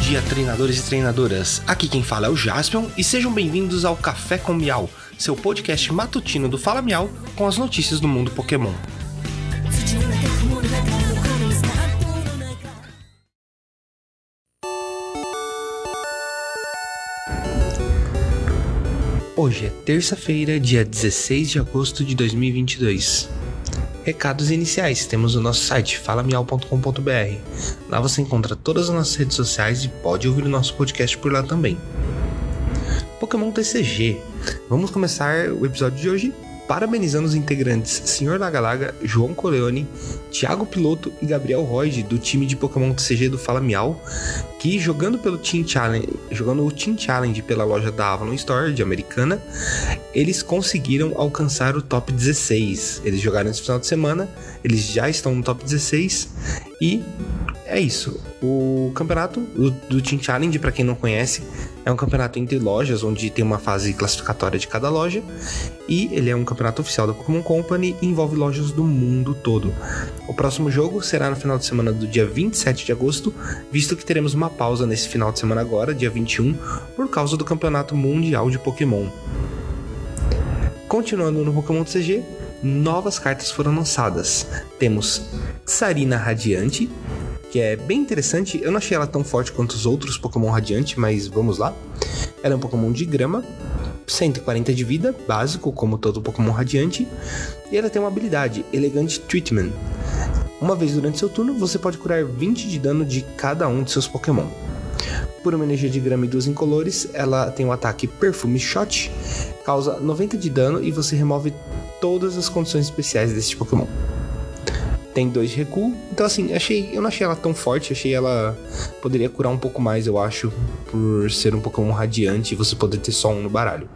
dia, treinadores e treinadoras. Aqui quem fala é o Jaspion e sejam bem-vindos ao Café com Miau, seu podcast matutino do Fala Miau com as notícias do mundo Pokémon. Hoje é terça-feira, dia 16 de agosto de 2022. Recados iniciais, temos o nosso site falamiau.com.br. Lá você encontra todas as nossas redes sociais e pode ouvir o nosso podcast por lá também. Pokémon TCG. Vamos começar o episódio de hoje parabenizando os integrantes Sr. Lagalaga, João Coleone, Thiago Piloto e Gabriel Roig do time de Pokémon TCG do Fala Miau, que jogando o Team Challenge pela loja da Avalon Store de Americana, eles conseguiram alcançar o top 16. Eles jogaram esse final de semana, eles já estão no top 16 e é isso. O campeonato do Team Challenge, para quem não conhece, é um campeonato entre lojas, onde tem uma fase classificatória de cada loja, e ele é um campeonato oficial da Pokémon Company e envolve lojas do mundo todo. O próximo jogo será no final de semana do dia 27 de agosto, visto que teremos uma pausa nesse final de semana agora, dia 21, por causa do Campeonato Mundial de Pokémon. Continuando no Pokémon TCG, novas cartas foram lançadas. Temos Tsarina Radiante, que é bem interessante. Eu não achei ela tão forte quanto os outros Pokémon Radiante, mas vamos lá. Ela é um Pokémon de grama, 140 de vida, básico, como todo Pokémon Radiante. E ela tem uma habilidade, Elegant Treatment. Uma vez durante seu turno, você pode curar 20 de dano de cada um de seus Pokémon. Por uma energia de grama e 2 incolores, ela tem um ataque Perfume Shot, causa 90 de dano e você remove todas as condições especiais deste Pokémon. Tem 2 de recuo, então assim, eu não achei ela tão forte, achei ela poderia curar um pouco mais, eu acho, por ser um Pokémon Radiante e você poder ter só um no baralho.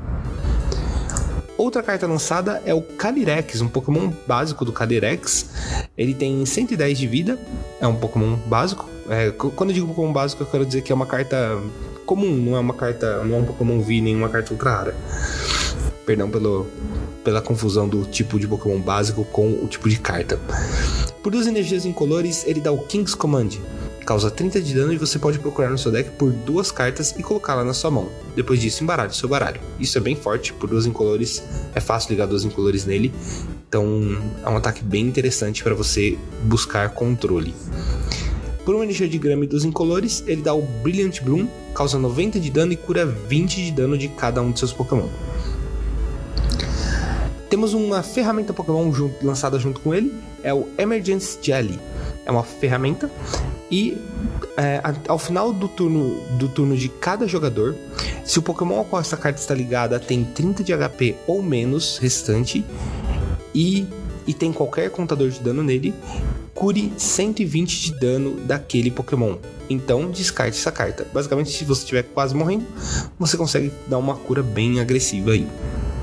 Outra carta lançada é o Calyrex, um Pokémon básico do Calyrex. Ele tem 110 de vida, é um Pokémon básico. Quando eu digo Pokémon básico, eu quero dizer que é uma carta comum, não é um Pokémon V, nem uma carta ultra rara. Perdão pela confusão do tipo de Pokémon básico com o tipo de carta. Por 2 energias incolores, ele dá o King's Command. Causa 30 de dano e você pode procurar no seu deck por 2 cartas e colocá-la na sua mão. Depois disso, embaralhe seu baralho. Isso é bem forte, por 2 incolores, é fácil ligar 2 incolores nele. Então é um ataque bem interessante para você buscar controle. Por uma energia de grama e 2 incolores, ele dá o Brilliant Bloom, causa 90 de dano e cura 20 de dano de cada um de seus Pokémon. Temos uma ferramenta Pokémon lançada junto com ele, é o Emergence Jelly. É uma ferramenta e ao final do turno de cada jogador, se o Pokémon ao qual essa carta está ligada tem 30 de HP ou menos restante e tem qualquer contador de dano nele, cure 120 de dano daquele Pokémon. Então descarte essa carta. Basicamente, se você estiver quase morrendo, você consegue dar uma cura bem agressiva aí.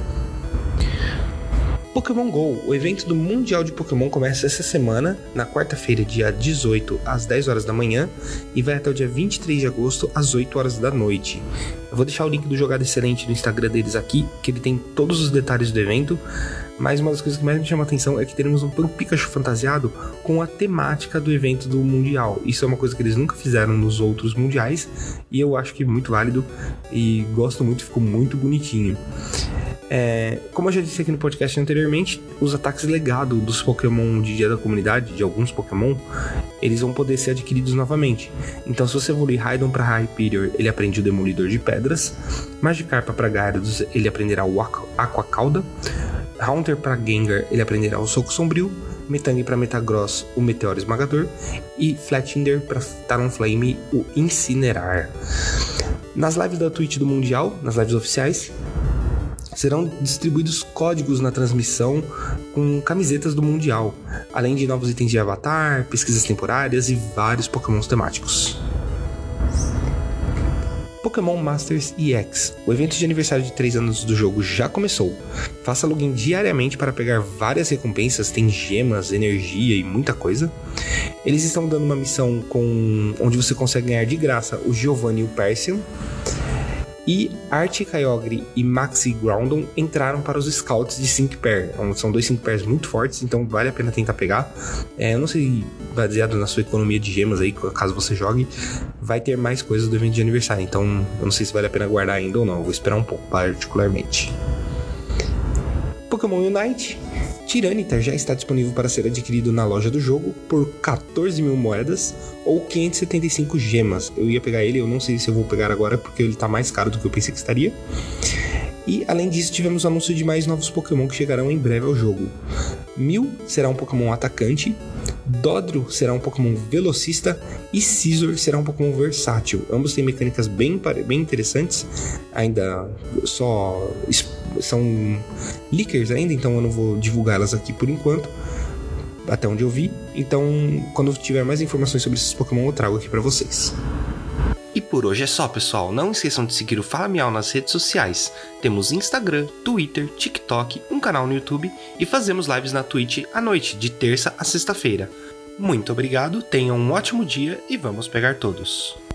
Pokémon GO, o evento do Mundial de Pokémon começa essa semana, na quarta-feira, dia 18, às 10 horas da manhã, e vai até o dia 23 de agosto, às 8 horas da noite. Eu vou deixar o link do Jogada Excelente no Instagram deles aqui, que ele tem todos os detalhes do evento, mas uma das coisas que mais me chama a atenção é que teremos um Pikachu fantasiado com a temática do evento do Mundial. Isso é uma coisa que eles nunca fizeram nos outros mundiais, e eu acho que é muito válido, e gosto muito, ficou muito bonitinho. Como eu já disse aqui no podcast anteriormente, os ataques legado dos Pokémon de Dia da Comunidade, de alguns Pokémon, eles vão poder ser adquiridos novamente. Então, se você evoluir Raidon para Hyperior, ele aprende o Demolidor de Pedras. Magikarp para Gyarados, ele aprenderá o Aqua Cauda. Haunter para Gengar, ele aprenderá o Soco Sombrio. Metang para Metagross, o Meteoro Esmagador. E Flathinder para Talonflame, o Incinerar. Nas lives da Twitch do Mundial, nas lives oficiais, serão distribuídos códigos na transmissão com camisetas do Mundial, além de novos itens de avatar, pesquisas temporárias e vários Pokémons temáticos. Pokémon Masters EX. O evento de aniversário de 3 anos do jogo já começou. Faça login diariamente para pegar várias recompensas, tem gemas, energia e muita coisa. Eles estão dando uma missão onde você consegue ganhar de graça o Giovanni e o Persian. E Art Kyogre e Maxi Groudon entraram para os Scouts de 5 pair. São 2 5 pairs muito fortes, então vale a pena tentar pegar. Eu não sei, baseado na sua economia de gemas aí, caso você jogue, vai ter mais coisas do evento de aniversário. Então eu não sei se vale a pena guardar ainda ou não. Eu vou esperar um pouco, particularmente. Pokémon Unite. Tyranitar já está disponível para ser adquirido na loja do jogo por 14 mil moedas ou 575 gemas. Eu ia pegar ele, eu não sei se eu vou pegar agora porque ele está mais caro do que eu pensei que estaria. E além disso, tivemos o anúncio de mais novos Pokémon que chegarão em breve ao jogo. Mew será um Pokémon atacante, Dodrio será um Pokémon velocista e Scizor será um Pokémon versátil. Ambos têm mecânicas bem interessantes, ainda só são leakers ainda, então eu não vou divulgá-las aqui por enquanto, até onde eu vi. Então, quando tiver mais informações sobre esses Pokémon, eu trago aqui pra vocês. E por hoje é só, pessoal. Não esqueçam de seguir o Fala Miau nas redes sociais. Temos Instagram, Twitter, TikTok, um canal no YouTube e fazemos lives na Twitch à noite, de terça a sexta-feira. Muito obrigado, tenham um ótimo dia e vamos pegar todos!